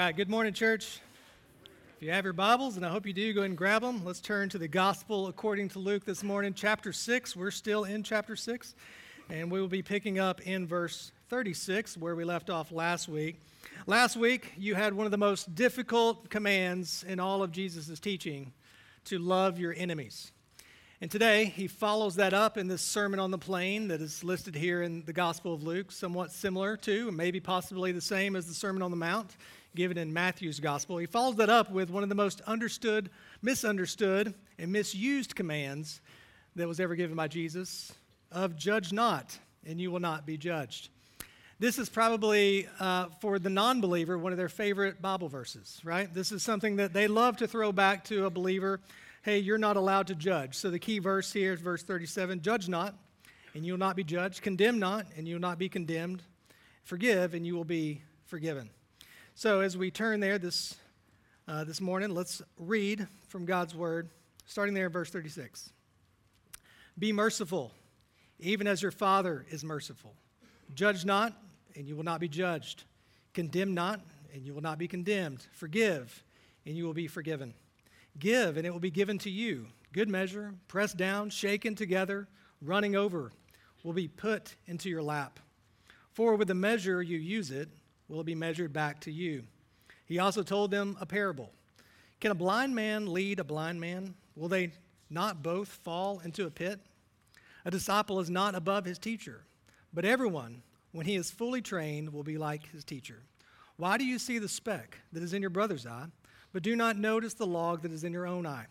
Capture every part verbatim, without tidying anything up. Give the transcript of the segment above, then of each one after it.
right, good morning, church. If you have your Bibles, and I hope you do, go ahead and grab them. Let's turn to the Gospel according to Luke this morning, chapter six. We're still in chapter six, and we will be picking up in verse thirty-six, where we left off last week. Last week, you had one of the most difficult commands in all of Jesus' teaching, to love your enemies. And today, he follows that up in this Sermon on the Plain that is listed here in the Gospel of Luke, somewhat similar to, maybe possibly the same as the Sermon on the Mount, given in Matthew's Gospel. He follows that up with one of the most understood, misunderstood, and misused commands that was ever given by Jesus, of judge not, and you will not be judged. This is probably, uh, for the non-believer, one of their favorite Bible verses, right? This is something that they love to throw back to a believer. Hey, you're not allowed to judge. So the key verse here is verse thirty-seven. Judge not, and you will not be judged. Condemn not, and you will not be condemned. Forgive, and you will be forgiven. So as we turn there this uh, this morning, let's read from God's Word, starting there in verse thirty-six. Be merciful, even as your Father is merciful. Judge not, and you will not be judged. Condemn not, and you will not be condemned. Forgive, and you will be forgiven. Give, and it will be given to you. Good measure, pressed down, shaken together, running over, will be put into your lap. For with the measure you use it, will it be measured back to you. He also told them a parable. Can a blind man lead a blind man? Will they not both fall into a pit? A disciple is not above his teacher, but everyone, when he is fully trained, will be like his teacher. Why do you see the speck that is in your brother's eye, but do not notice the log that is in your own eye?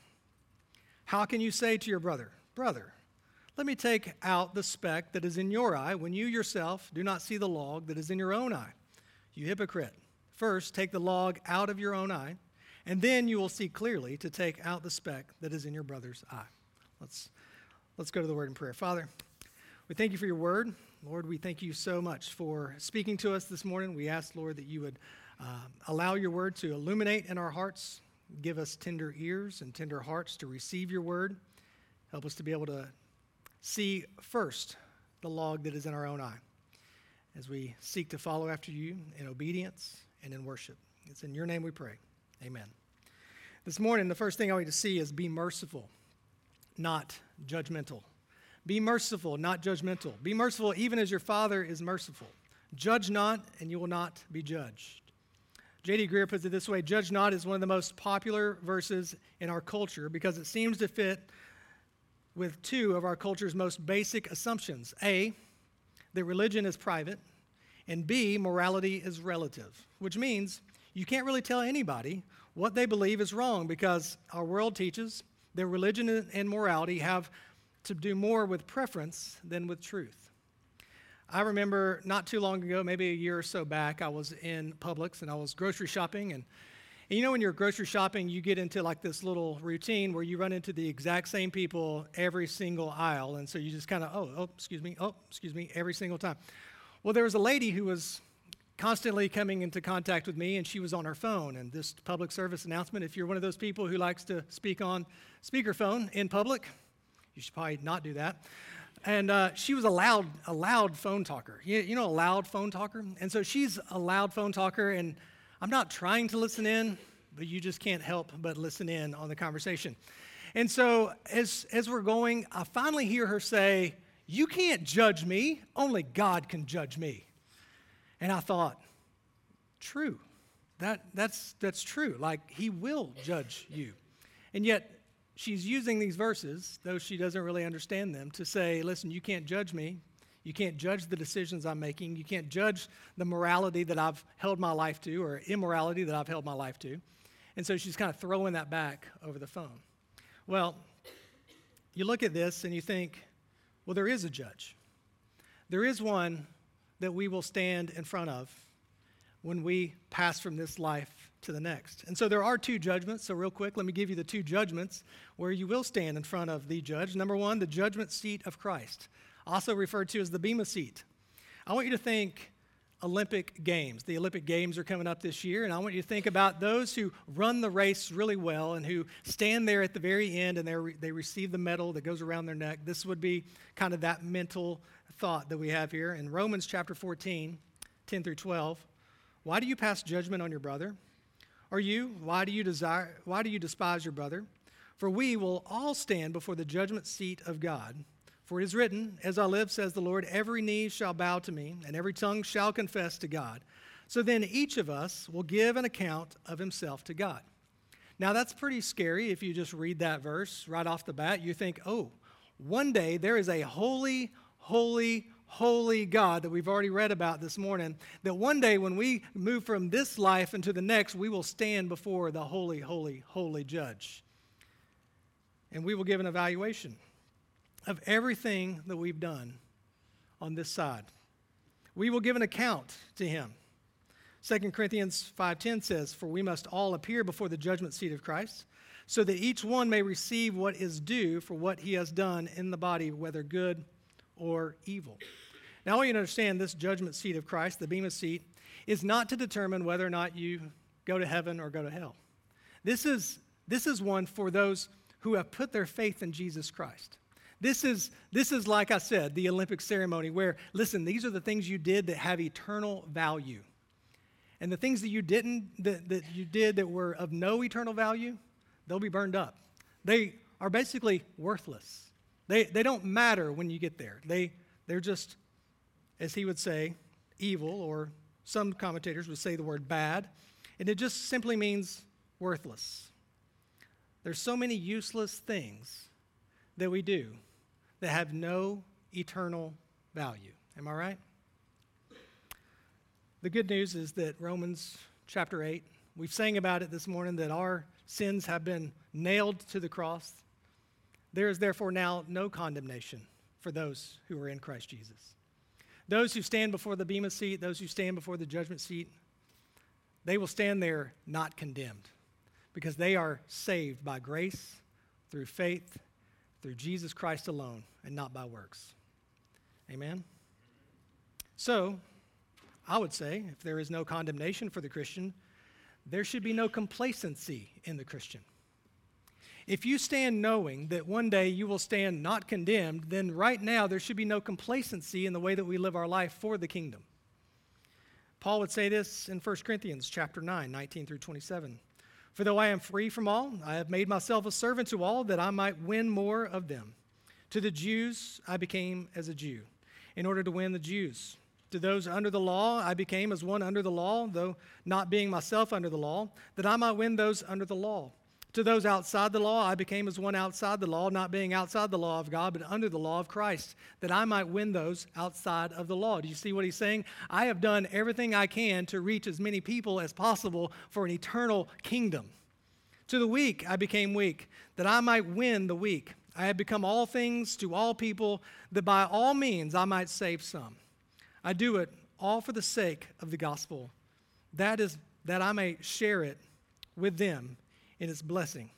How can you say to your brother, Brother, let me take out the speck that is in your eye, when you yourself do not see the log that is in your own eye? You hypocrite. First, take the log out of your own eye, and then you will see clearly to take out the speck that is in your brother's eye. Let's, let's go to the word in prayer. Father, we thank you for your word. Lord, we thank you so much for speaking to us this morning. We ask, Lord, that you would uh, allow your word to illuminate in our hearts, give us tender ears and tender hearts to receive your word. Help us to be able to see first the log that is in our own eye as we seek to follow after you in obedience and in worship. It's in your name we pray. Amen. This morning, the first thing I want you to see is be merciful, not judgmental. Be merciful, not judgmental. Be merciful even as your Father is merciful. Judge not, and you will not be judged. J D Greear puts it this way: judge not is one of the most popular verses in our culture because it seems to fit with two of our culture's most basic assumptions. A, that religion is private, and B, morality is relative, which means you can't really tell anybody what they believe is wrong because our world teaches that religion and morality have to do more with preference than with truth. I remember not too long ago, maybe a year or so back, I was in Publix and I was grocery shopping. And, and you know when you're grocery shopping, you get into like this little routine where you run into the exact same people every single aisle. And so you just kind of, oh, oh, excuse me, oh, excuse me, every single time. Well, there was a lady who was constantly coming into contact with me, and she was on her phone. And this public service announcement, if you're one of those people who likes to speak on speakerphone in public, you should probably not do that. And uh, she was a loud, a loud phone talker. You, you know, a loud phone talker? And so she's a loud phone talker, and I'm not trying to listen in, but you just can't help but listen in on the conversation. And so as, as we're going, I finally hear her say, "You can't judge me. Only God can judge me." And I thought, true. That, that's, that's true. Like, he will judge you. And yet, she's using these verses, though she doesn't really understand them, to say, listen, you can't judge me. You can't judge the decisions I'm making. You can't judge the morality that I've held my life to or immorality that I've held my life to. And so she's kind of throwing that back over the phone. Well, you look at this and you think, well, there is a judge. There is one that we will stand in front of when we pass from this life to the next. And so there are two judgments. So real quick, let me give you the two judgments where you will stand in front of the judge. Number one, the judgment seat of Christ, also referred to as the Bema seat. I want you to think Olympic Games. The Olympic Games are coming up this year, and I want you to think about those who run the race really well and who stand there at the very end and they they receive the medal that goes around their neck. This would be kind of that mental thought that we have here. In Romans chapter fourteen, ten through twelve, why do you pass judgment on your brother? Or you, why do you desire, why do you despise your brother? For we will all stand before the judgment seat of God. For it is written, as I live, says the Lord, every knee shall bow to me, and every tongue shall confess to God. So then each of us will give an account of himself to God. Now that's pretty scary if you just read that verse right off the bat. You think, oh, one day there is a holy, holy, holy God that we've already read about this morning, that one day when we move from this life into the next, we will stand before the holy, holy, holy judge. And we will give an evaluation of everything that we've done on this side. We will give an account to him. Second Corinthians five ten says, for we must all appear before the judgment seat of Christ, so that each one may receive what is due for what he has done in the body, whether good or evil. Now I want you to understand this judgment seat of Christ, the Bema seat, is not to determine whether or not you go to heaven or go to hell. This is, this is one for those who have put their faith in Jesus Christ. This is, this is, like I said, the Olympic ceremony where, listen, these are the things you did that have eternal value. And the things that you didn't, that, that you did that were of no eternal value, they'll be burned up. They are basically worthless. They, they don't matter when you get there. They, they're just, as he would say, evil, or some commentators would say the word bad, and it just simply means worthless. There's so many useless things that we do that have no eternal value. Am I right? The good news is that Romans chapter eight, we've sang about it this morning, that our sins have been nailed to the cross. There is therefore now no condemnation for those who are in Christ Jesus. Those who stand before the Bema seat, those who stand before the judgment seat, they will stand there not condemned, because they are saved by grace, through faith, through Jesus Christ alone, and not by works. Amen? So, I would say, if there is no condemnation for the Christian, there should be no complacency in the Christian. If you stand knowing that one day you will stand not condemned, then right now there should be no complacency in the way that we live our life for the kingdom. Paul would say this in First Corinthians chapter nine, nineteen through twenty-seven. For though I am free from all, I have made myself a servant to all, that I might win more of them. To the Jews I became as a Jew, in order to win the Jews. To those under the law I became as one under the law, though not being myself under the law, that I might win those under the law. To those outside the law I became as one outside the law, not being outside the law of God, but under the law of Christ, that I might win those outside of the law. Do you see what he's saying? I have done everything I can to reach as many people as possible for an eternal kingdom. To the weak I became weak, that I might win the weak. I have become all things to all people, that by all means I might save some. I do it all for the sake of the gospel, that is, that I may share it with them in its blessing.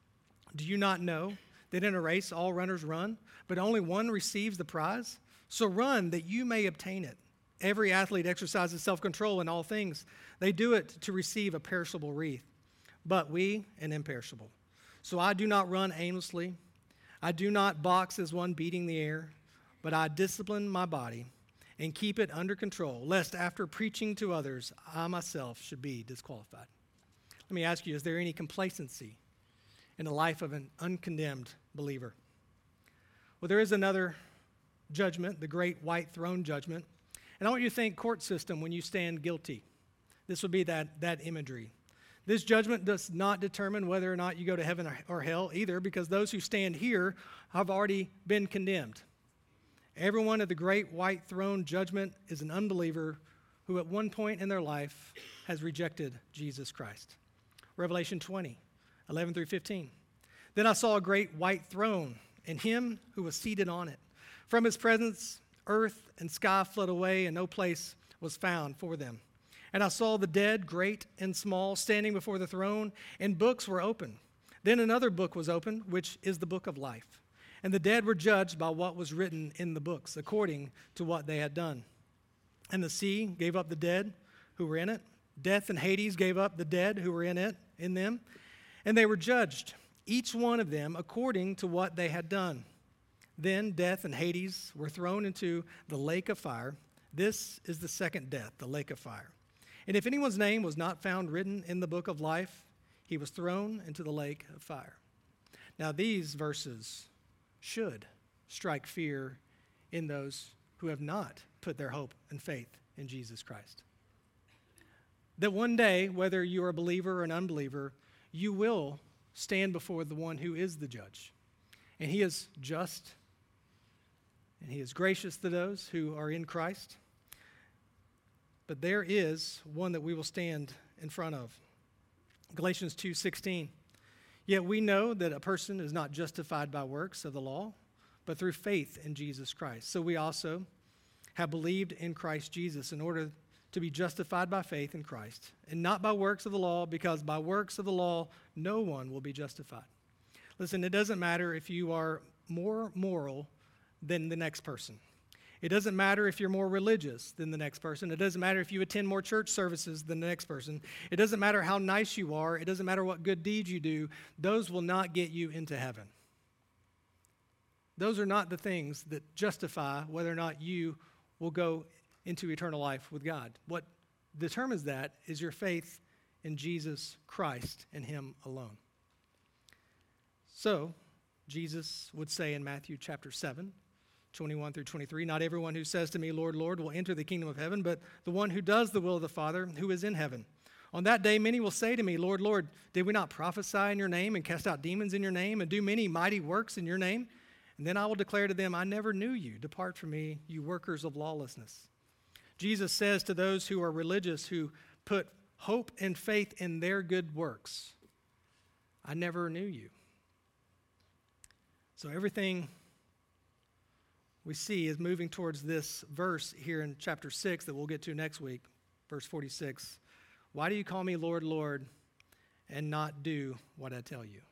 Do you not know that in a race all runners run, but only one receives the prize? So run that you may obtain it. Every athlete exercises self-control in all things. They do it to receive a perishable wreath, but we an imperishable. So I do not run aimlessly. I do not box as one beating the air, but I discipline my body and keep it under control, lest after preaching to others, I myself should be disqualified. Let me ask you, is there any complacency in the life of an uncondemned believer? Well, there is another judgment, the great white throne judgment. And I want you to think court system when you stand guilty. This would be that, that imagery. This judgment does not determine whether or not you go to heaven or, or hell either, because those who stand here have already been condemned. Everyone at the great white throne judgment is an unbeliever who at one point in their life has rejected Jesus Christ. Revelation twenty, eleven through fifteen. Then I saw a great white throne and him who was seated on it. From his presence, earth and sky fled away, and no place was found for them. And I saw the dead, great and small, standing before the throne, and books were opened. Then another book was opened, which is the book of life. And the dead were judged by what was written in the books, according to what they had done. And the sea gave up the dead who were in it. Death and Hades gave up the dead who were in it, in them. And they were judged, each one of them according to what they had done. Then death and Hades were thrown into the lake of fire. This is the second death, the lake of fire. And if anyone's name was not found written in the book of life, he was thrown into the lake of fire. Now, these verses should strike fear in those who have not put their hope and faith in Jesus Christ. That one day, whether you are a believer or an unbeliever, you will stand before the one who is the judge. And he is just, and he is gracious to those who are in Christ. But there is one that we will stand in front of. Galatians two sixteen. Yet we know that a person is not justified by works of the law, but through faith in Jesus Christ. So we also have believed in Christ Jesus in order to be justified by faith in Christ, and not by works of the law, because by works of the law no one will be justified. Listen, it doesn't matter if you are more moral than the next person. It doesn't matter if you're more religious than the next person. It doesn't matter if you attend more church services than the next person. It doesn't matter how nice you are. It doesn't matter what good deeds you do. Those will not get you into heaven. Those are not the things that justify whether or not you will go into eternal life with God. What determines that is your faith in Jesus Christ and him alone. So, Jesus would say in Matthew chapter seven, twenty-one through twenty-three, not everyone who says to me, Lord, Lord, will enter the kingdom of heaven, but the one who does the will of the Father who is in heaven. On that day, many will say to me, Lord, Lord, did we not prophesy in your name and cast out demons in your name and do many mighty works in your name? And then I will declare to them, I never knew you. Depart from me, you workers of lawlessness. Jesus says to those who are religious, who put hope and faith in their good works, I never knew you. So everything we see is moving towards this verse here in chapter six that we'll get to next week, verse forty-six. Why do you call me Lord, Lord, and not do what I tell you?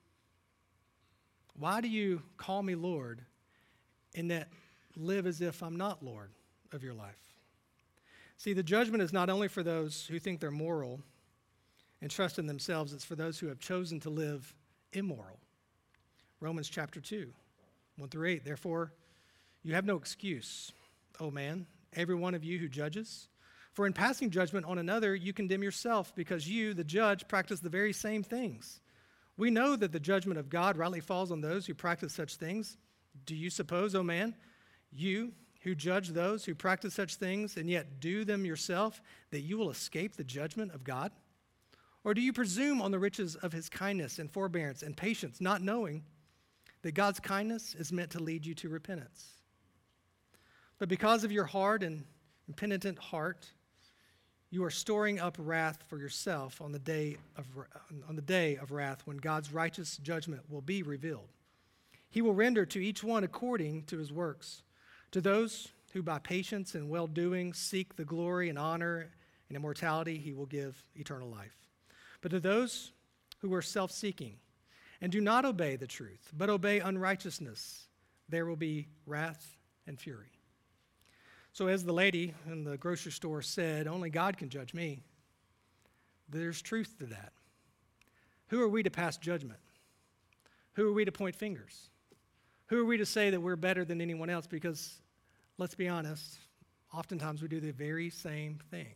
Why do you call me Lord and that live as if I'm not Lord of your life? See, the judgment is not only for those who think they're moral and trust in themselves, it's for those who have chosen to live immoral. Romans chapter two, one through eight. Therefore, you have no excuse, O man, every one of you who judges. For in passing judgment on another, you condemn yourself, because you, the judge, practice the very same things. We know that the judgment of God rightly falls on those who practice such things. Do you suppose, O man, you who judge those who practice such things and yet do them yourself, that you will escape the judgment of God? Or do you presume on the riches of his kindness and forbearance and patience, not knowing that God's kindness is meant to lead you to repentance? But because of your hard and impenitent heart, you are storing up wrath for yourself on the day of on the day of wrath, when God's righteous judgment will be revealed. He will render to each one according to his works. To those who by patience and well-doing seek the glory and honor and immortality, he will give eternal life. But to those who are self-seeking and do not obey the truth, but obey unrighteousness, there will be wrath and fury. So as the lady in the grocery store said, only God can judge me. There's truth to that. Who are we to pass judgment? Who are we to point fingers? Who are we to say that we're better than anyone else? Because, let's be honest, oftentimes we do the very same thing.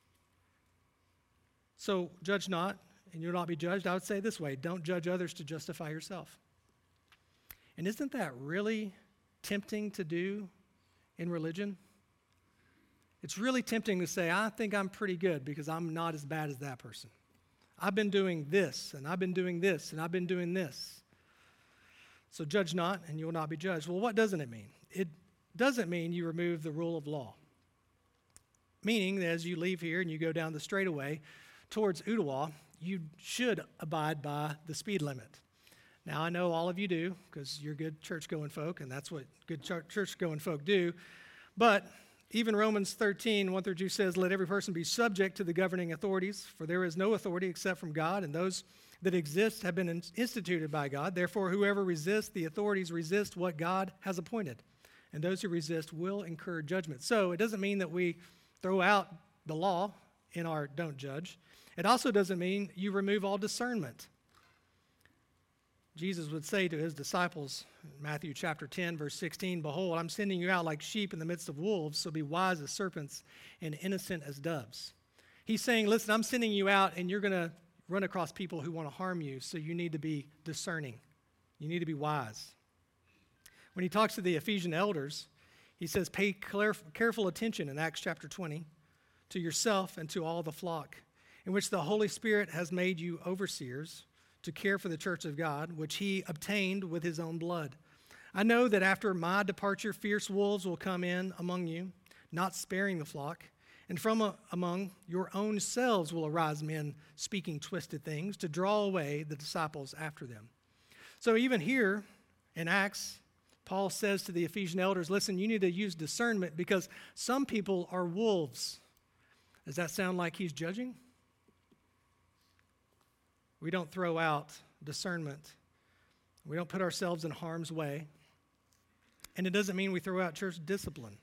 So judge not, and you'll not be judged. I would say this way, don't judge others to justify yourself. And isn't that really tempting to do in religion? It's really tempting to say, I think I'm pretty good because I'm not as bad as that person. I've been doing this, and I've been doing this, and I've been doing this. So judge not, and you will not be judged. Well, what doesn't it mean? It doesn't mean you remove the rule of law. Meaning that as you leave here and you go down the straightaway towards Ottawa, you should abide by the speed limit. Now, I know all of you do, because you're good church-going folk, and that's what good church-going folk do. But even Romans thirteen, one through two says, let every person be subject to the governing authorities, for there is no authority except from God, and those that exist have been instituted by God. Therefore, whoever resists the authorities resist what God has appointed, and those who resist will incur judgment. So it doesn't mean that we throw out the law in our don't judge. It also doesn't mean you remove all discernment. Jesus would say to his disciples in Matthew chapter ten, verse sixteen, behold, I'm sending you out like sheep in the midst of wolves, so be wise as serpents and innocent as doves. He's saying, listen, I'm sending you out and you're going to run across people who want to harm you, so you need to be discerning. You need to be wise. When he talks to the Ephesian elders, he says, pay careful attention in Acts chapter twenty to yourself and to all the flock, in which the Holy Spirit has made you overseers to care for the church of God, which he obtained with his own blood. I know that after my departure, fierce wolves will come in among you, not sparing the flock. And from a, among your own selves will arise men speaking twisted things to draw away the disciples after them. So even here in Acts, Paul says to the Ephesian elders, listen, you need to use discernment because some people are wolves. Does that sound like he's judging? We don't throw out discernment. We don't put ourselves in harm's way. And it doesn't mean we throw out church discipline.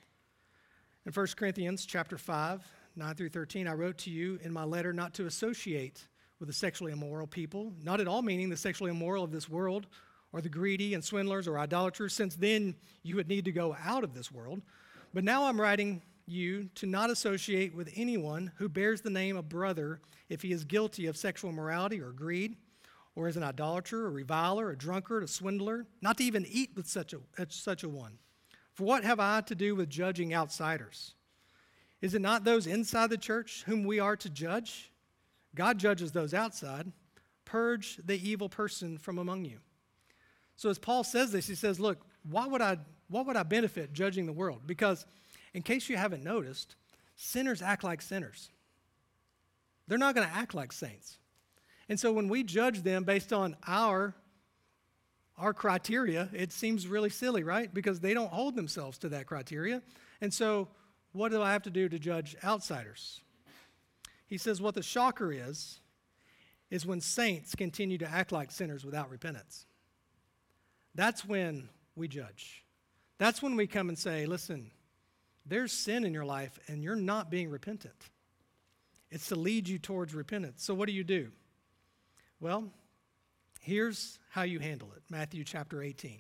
In First Corinthians chapter five, nine through thirteen, I wrote to you in my letter not to associate with the sexually immoral people, not at all meaning the sexually immoral of this world, or the greedy and swindlers or idolaters, since then you would need to go out of this world. But now I'm writing you to not associate with anyone who bears the name of brother if he is guilty of sexual immorality or greed, or is an idolater, a reviler, a drunkard, a swindler, not to even eat with such a, such a one. For what have I to do with judging outsiders? Is it not those inside the church whom we are to judge? God judges those outside. Purge the evil person from among you. So as Paul says this, he says, look, why would I, what would I benefit judging the world? Because in case you haven't noticed, sinners act like sinners. They're not going to act like saints. And so when we judge them based on our Our criteria, it seems really silly, right? Because they don't hold themselves to that criteria. And so what do I have to do to judge outsiders? He says what the shocker is, is when saints continue to act like sinners without repentance. That's when we judge. That's when we come and say, listen, there's sin in your life and you're not being repentant. It's to lead you towards repentance. So what do you do? Well, here's how you handle it. Matthew chapter eighteen,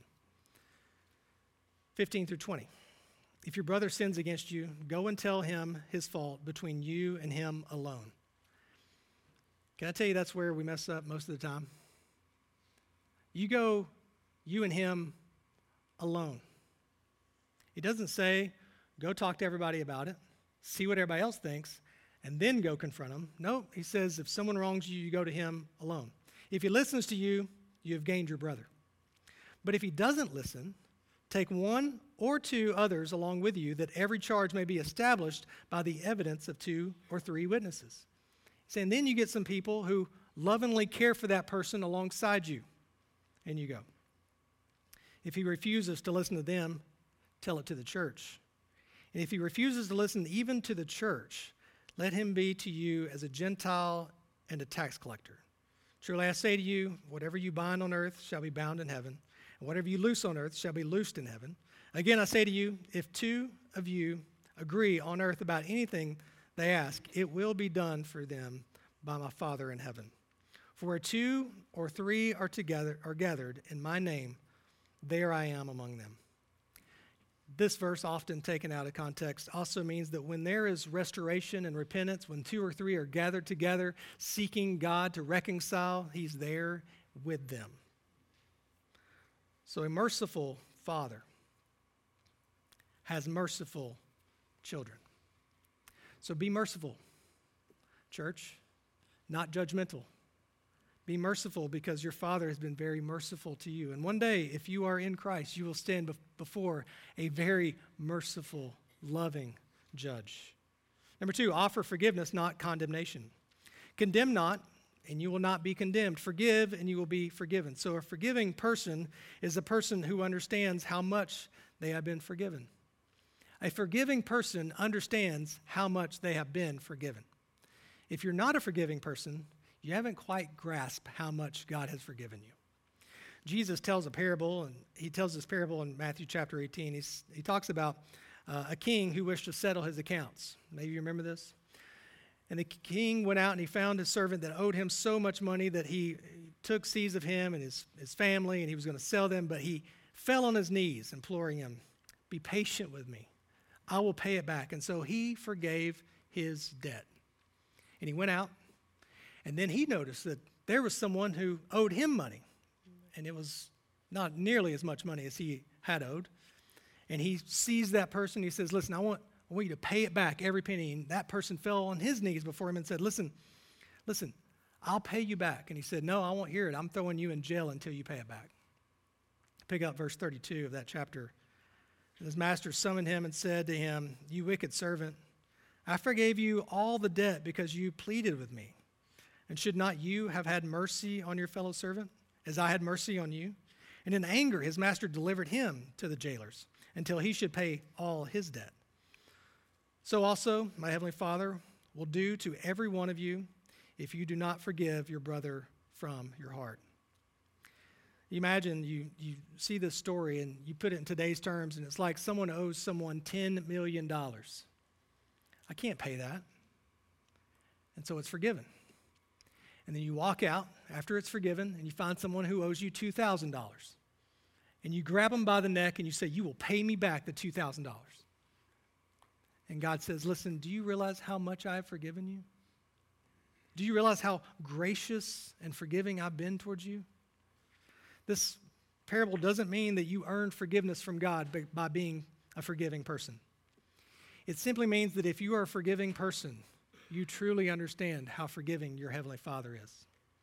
fifteen through twenty. If your brother sins against you, go and tell him his fault between you and him alone. Can I tell you that's where we mess up most of the time? You go, you and him alone. He doesn't say, go talk to everybody about it, see what everybody else thinks, and then go confront him. No, he says if someone wrongs you, you go to him alone. If he listens to you, you have gained your brother. But if he doesn't listen, take one or two others along with you, that every charge may be established by the evidence of two or three witnesses. And then you get some people who lovingly care for that person alongside you, and you go. If he refuses to listen to them, tell it to the church. And if he refuses to listen even to the church, let him be to you as a Gentile and a tax collector. Truly I say to you, whatever you bind on earth shall be bound in heaven, and whatever you loose on earth shall be loosed in heaven. Again, I say to you, if two of you agree on earth about anything they ask, it will be done for them by my Father in heaven. For where two or three are together are gathered in my name, there I am among them. This verse, often taken out of context, also means that when there is restoration and repentance, when two or three are gathered together seeking God to reconcile, he's there with them. So a merciful father has merciful children. So be merciful, church, not judgmental. Be merciful because your Father has been very merciful to you. And one day, if you are in Christ, you will stand bef- before a very merciful, loving judge. Number two, offer forgiveness, not condemnation. Condemn not, and you will not be condemned. Forgive, and you will be forgiven. So a forgiving person is a person who understands how much they have been forgiven. A forgiving person understands how much they have been forgiven. If you're not a forgiving person, you haven't quite grasped how much God has forgiven you. Jesus tells a parable, and he tells this parable in Matthew chapter eighteen. He's, he talks about uh, a king who wished to settle his accounts. Maybe you remember this? And the king went out and he found his servant that owed him so much money that he took seized of him and his, his family, and he was going to sell them, but he fell on his knees imploring him, be patient with me. I will pay it back. And so he forgave his debt. And he went out, and then he noticed that there was someone who owed him money, and it was not nearly as much money as he had owed. And he sees that person. He says, listen, I want, I want you to pay it back, every penny. And that person fell on his knees before him and said, listen, listen, I'll pay you back. And he said, no, I won't hear it. I'm throwing you in jail until you pay it back. Pick up verse thirty-two of that chapter. His master summoned him and said to him, you wicked servant, I forgave you all the debt because you pleaded with me. And should not you have had mercy on your fellow servant, as I had mercy on you? And in anger his master delivered him to the jailers until he should pay all his debt. So also my heavenly Father will do to every one of you if you do not forgive your brother from your heart. You imagine you, you see this story and you put it in today's terms, and it's like someone owes someone ten million dollars. I can't pay that. And so it's forgiven. And then you walk out after it's forgiven and you find someone who owes you two thousand dollars. And you grab them by the neck and you say, you will pay me back the two thousand dollars. And God says, listen, do you realize how much I have forgiven you? Do you realize how gracious and forgiving I've been towards you? This parable doesn't mean that you earn forgiveness from God by being a forgiving person. It simply means that if you are a forgiving person, you truly understand how forgiving your Heavenly Father is.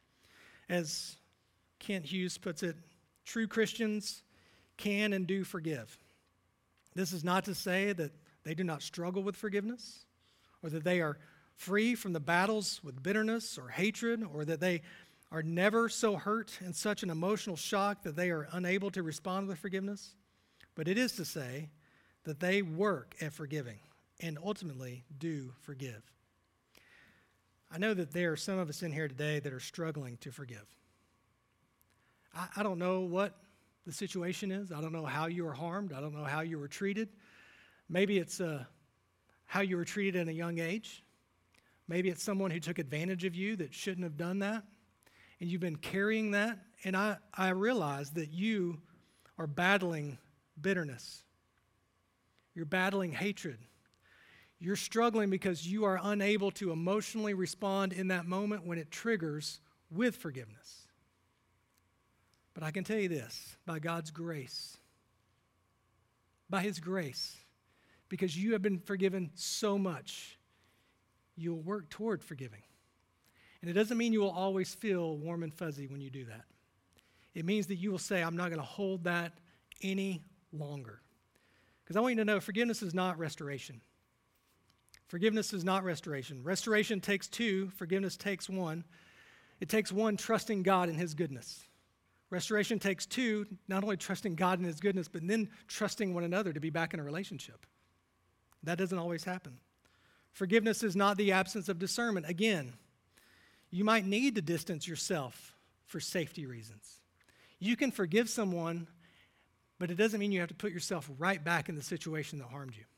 As Kent Hughes puts it, true Christians can and do forgive. This is not to say that they do not struggle with forgiveness, or that they are free from the battles with bitterness or hatred, or that they are never so hurt in such an emotional shock that they are unable to respond with forgiveness. But it is to say that they work at forgiving and ultimately do forgive. I know that there are some of us in here today that are struggling to forgive. I, I don't know what the situation is. I don't know how you were harmed. I don't know how you were treated. Maybe it's uh, how you were treated at a young age. Maybe it's someone who took advantage of you that shouldn't have done that. And you've been carrying that. And I, I realize that you are battling bitterness. You're battling hatred. You're struggling because you are unable to emotionally respond in that moment when it triggers with forgiveness. But I can tell you this, by God's grace, by His grace, because you have been forgiven so much, you'll work toward forgiving. And it doesn't mean you will always feel warm and fuzzy when you do that. It means that you will say, I'm not going to hold that any longer. Because I want you to know, forgiveness is not restoration. Forgiveness is not restoration. Restoration takes two. Forgiveness takes one. It takes one, trusting God in His goodness. Restoration takes two, not only trusting God in His goodness, but then trusting one another to be back in a relationship. That doesn't always happen. Forgiveness is not the absence of discernment. Again, you might need to distance yourself for safety reasons. You can forgive someone, but it doesn't mean you have to put yourself right back in the situation that harmed you.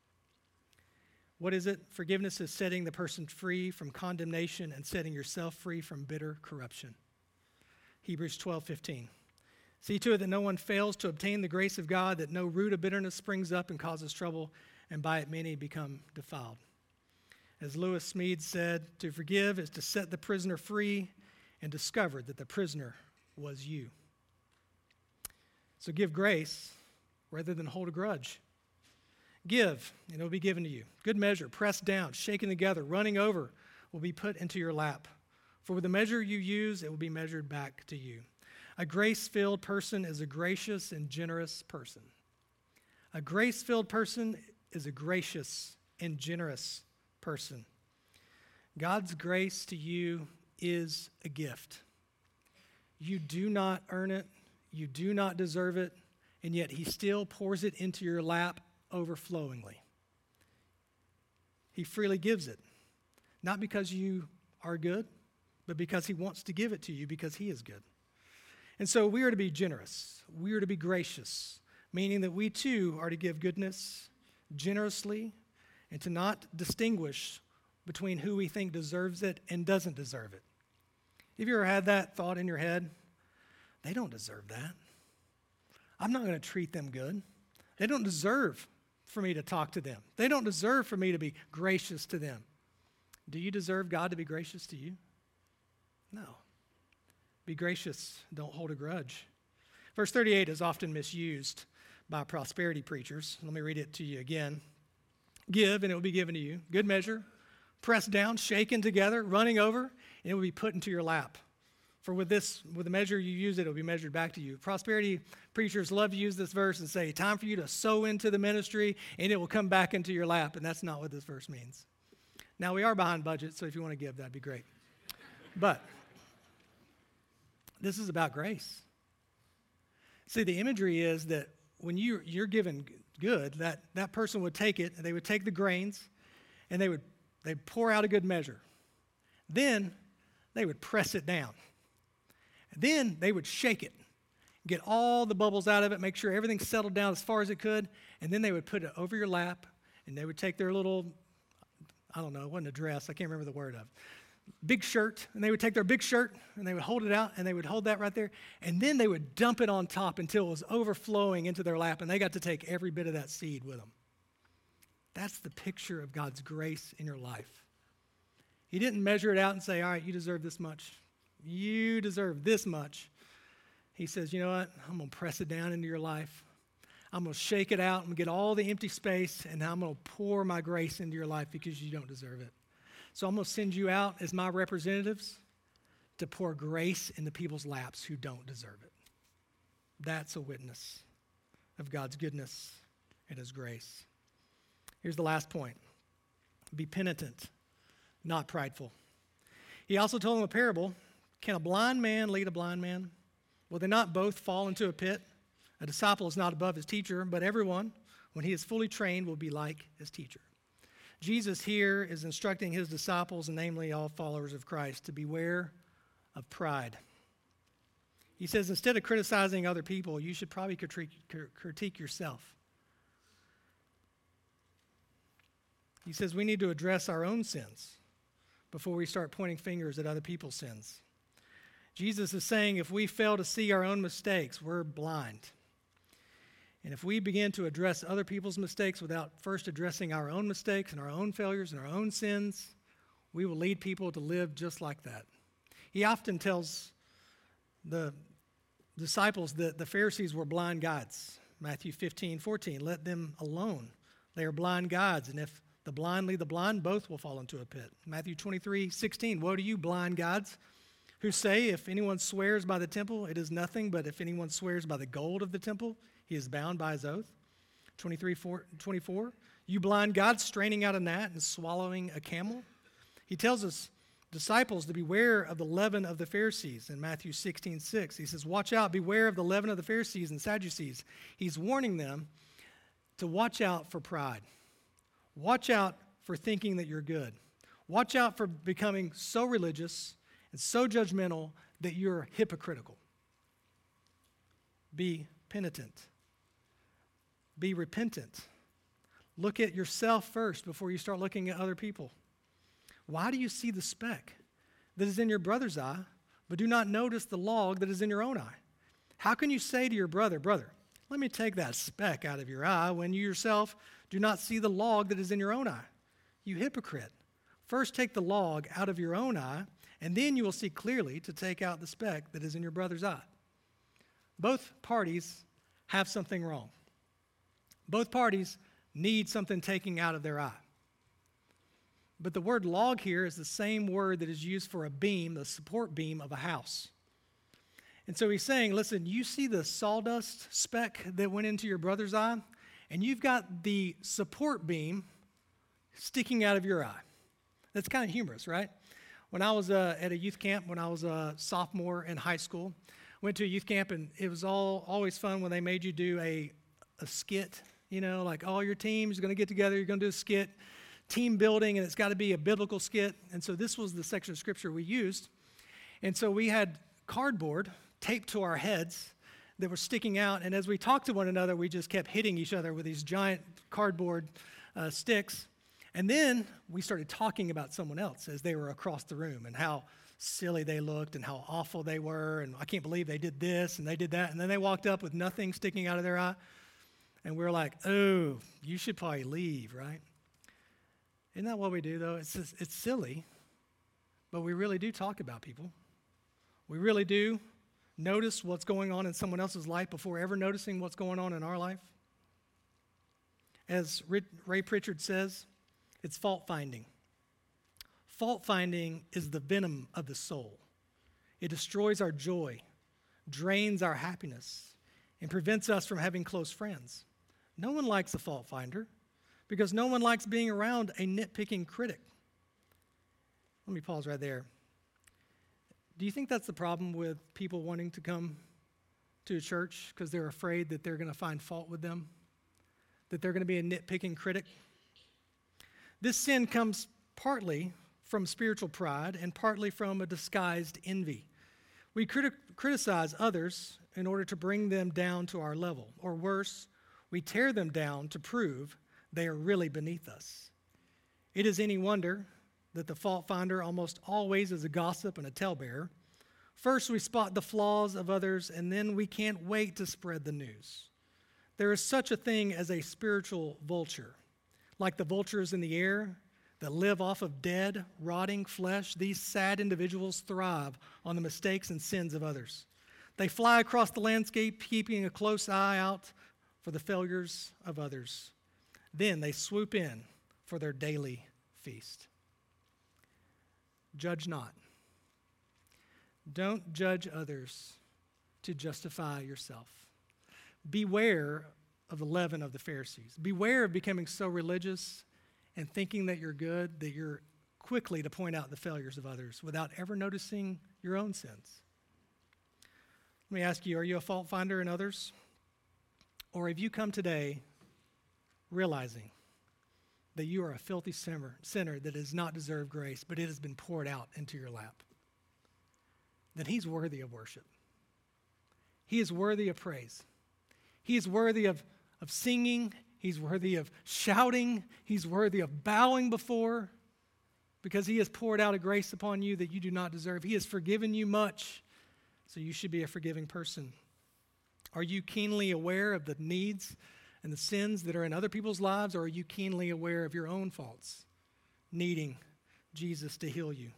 What is it? Forgiveness is setting the person free from condemnation and setting yourself free from bitter corruption. Hebrews twelve fifteen. See to it that no one fails to obtain the grace of God, that no root of bitterness springs up and causes trouble, and by it many become defiled. As Lewis Smead said, to forgive is to set the prisoner free and discover that the prisoner was you. So give grace rather than hold a grudge. Give, and it will be given to you. Good measure, pressed down, shaken together, running over, will be put into your lap. For with the measure you use, it will be measured back to you. A grace-filled person is a gracious and generous person. A grace-filled person is a gracious and generous person. God's grace to you is a gift. You do not earn it. You do not deserve it. And yet He still pours it into your lap overflowingly. He freely gives it, not because you are good, but because He wants to give it to you because He is good. And so we are to be generous. We are to be gracious, meaning that we too are to give goodness generously and to not distinguish between who we think deserves it and doesn't deserve it. Have you ever had that thought in your head? They don't deserve that. I'm not going to treat them good. They don't deserve for me to talk to them. They don't deserve for me to be gracious to them. Do you deserve God to be gracious to you? No. Be gracious. Don't hold a grudge. Verse thirty-eight is often misused by prosperity preachers. Let me read it to you again. Give, and it will be given to you. Good measure, pressed down, shaken together, running over, and it will be put into your lap. For with this, with the measure you use it, it will be measured back to you. Prosperity preachers love to use this verse and say, time for you to sow into the ministry, and it will come back into your lap. And that's not what this verse means. Now, we are behind budget, so if you want to give, that'd be great. But this is about grace. See, the imagery is that when you, you're given good, that, that person would take it, and they would take the grains, and they would they'd pour out a good measure. Then they would press it down. And then they would shake it, get all the bubbles out of it, make sure everything settled down as far as it could, and then they would put it over your lap, and they would take their little, I don't know, it wasn't a dress, I can't remember the word of, big shirt, and they would take their big shirt, and they would hold it out, and they would hold that right there, and then they would dump it on top until it was overflowing into their lap, and they got to take every bit of that seed with them. That's the picture of God's grace in your life. He didn't measure it out and say, all right, you deserve this much. You deserve this much. He says, you know what? I'm going to press it down into your life. I'm going to shake it out and get all the empty space, and I'm going to pour my grace into your life because you don't deserve it. So I'm going to send you out as my representatives to pour grace into people's laps who don't deserve it. That's a witness of God's goodness and his grace. Here's the last point. Be penitent, not prideful. He also told them a parable. Can a blind man lead a blind man? Will they not both fall into a pit? A disciple is not above his teacher, but everyone, when he is fully trained, will be like his teacher. Jesus here is instructing his disciples, and namely all followers of Christ, to beware of pride. He says instead of criticizing other people, you should probably critique yourself. He says we need to address our own sins before we start pointing fingers at other people's sins. Jesus is saying if we fail to see our own mistakes, we're blind. And if we begin to address other people's mistakes without first addressing our own mistakes and our own failures and our own sins, we will lead people to live just like that. He often tells the disciples that the Pharisees were blind guides. Matthew fifteen, fourteen, let them alone. They are blind guides, and if the blind lead the blind, both will fall into a pit. Matthew twenty-three, sixteen, woe to you, blind guides, who say, if anyone swears by the temple, it is nothing, but if anyone swears by the gold of the temple, he is bound by his oath. twenty-three, twenty-four, you blind guides, straining out a gnat and swallowing a camel. He tells us disciples to beware of the leaven of the Pharisees in Matthew sixteen, six. He says, watch out, beware of the leaven of the Pharisees and Sadducees. He's warning them to watch out for pride. Watch out for thinking that you're good. Watch out for becoming so religious and so judgmental that you're hypocritical. Be penitent. Be repentant. Look at yourself first before you start looking at other people. Why do you see the speck that is in your brother's eye, but do not notice the log that is in your own eye? How can you say to your brother, brother, let me take that speck out of your eye when you yourself do not see the log that is in your own eye? You hypocrite. First take the log out of your own eye, and then you will see clearly to take out the speck that is in your brother's eye. Both parties have something wrong. Both parties need something taken out of their eye. But the word log here is the same word that is used for a beam, the support beam of a house. And so he's saying, listen, you see the sawdust speck that went into your brother's eye, and you've got the support beam sticking out of your eye. That's kind of humorous, right? When I was uh, at a youth camp, when I was a sophomore in high school, went to a youth camp, and it was all always fun when they made you do a, a skit, you know, like all your teams are going to get together, you're going to do a skit, team building, and it's got to be a biblical skit. And so this was the section of scripture we used. And so we had cardboard taped to our heads that were sticking out, and as we talked to one another, we just kept hitting each other with these giant cardboard uh, sticks. And then we started talking about someone else as they were across the room and how silly they looked and how awful they were, and I can't believe they did this and they did that. And then they walked up with nothing sticking out of their eye, and we were like, oh, you should probably leave, right? Isn't that what we do, though? It's just, it's silly, but we really do talk about people. We really do notice what's going on in someone else's life before ever noticing what's going on in our life. As Ray Pritchard says, it's fault finding. Fault finding is the venom of the soul. It destroys our joy, drains our happiness, and prevents us from having close friends. No one likes a fault finder because no one likes being around a nitpicking critic. Let me pause right there. Do you think that's the problem with people wanting to come to a church because they're afraid that they're going to find fault with them, that they're going to be a nitpicking critic? This sin comes partly from spiritual pride and partly from a disguised envy. We criti- criticize others in order to bring them down to our level, or worse, we tear them down to prove they are really beneath us. It is any wonder that the fault finder almost always is a gossip and a talebearer. First, we spot the flaws of others, and then we can't wait to spread the news. There is such a thing as a spiritual vulture. Like the vultures in the air that live off of dead, rotting flesh, these sad individuals thrive on the mistakes and sins of others. They fly across the landscape, keeping a close eye out for the failures of others. Then they swoop in for their daily feast. Judge not. Don't judge others to justify yourself. Beware of the leaven of the Pharisees. Beware of becoming so religious and thinking that you're good that you're quickly to point out the failures of others without ever noticing your own sins. Let me ask you, are you a fault finder in others? Or have you come today realizing that you are a filthy sinner, sinner that does not deserve grace, but it has been poured out into your lap? Then he's worthy of worship. He is worthy of praise. He is worthy of, of singing. He's worthy of shouting. He's worthy of bowing before, because he has poured out a grace upon you that you do not deserve. He has forgiven you much, so you should be a forgiving person. Are you keenly aware of the needs and the sins that are in other people's lives, or are you keenly aware of your own faults, needing Jesus to heal you?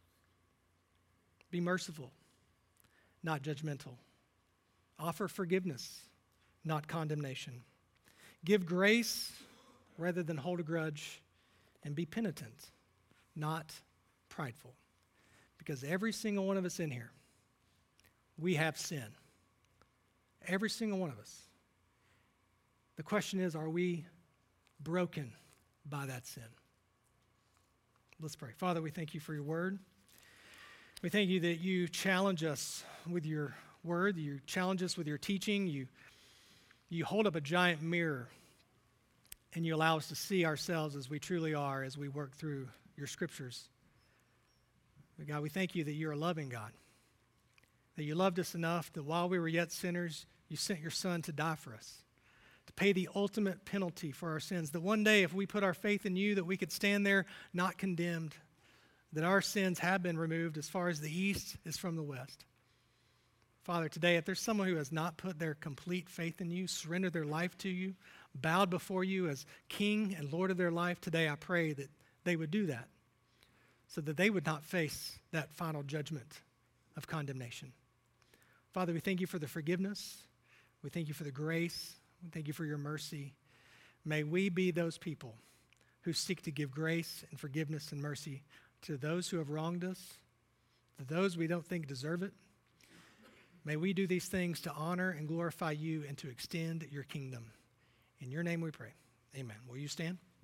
Be merciful, not judgmental. Offer forgiveness, not condemnation. Give grace rather than hold a grudge, and be penitent, not prideful. Because every single one of us in here, we have sin. Every single one of us. The question is, are we broken by that sin? Let's pray. Father, we thank you for your word. We thank you that you challenge us with your word. You challenge us with your teaching. You, you hold up a giant mirror, and you allow us to see ourselves as we truly are as we work through your scriptures. But God, we thank you that you're a loving God, that you loved us enough that while we were yet sinners, you sent your Son to die for us, to pay the ultimate penalty for our sins, that one day if we put our faith in you, that we could stand there not condemned, that our sins have been removed as far as the east is from the west. Father, today, if there's someone who has not put their complete faith in you, surrendered their life to you, bowed before you as King and Lord of their life, today I pray that they would do that so that they would not face that final judgment of condemnation. Father, we thank you for the forgiveness. We thank you for the grace. We thank you for your mercy. May we be those people who seek to give grace and forgiveness and mercy to those who have wronged us, to those we don't think deserve it. May we do these things to honor and glorify you and to extend your kingdom. In your name we pray. Amen. Will you stand?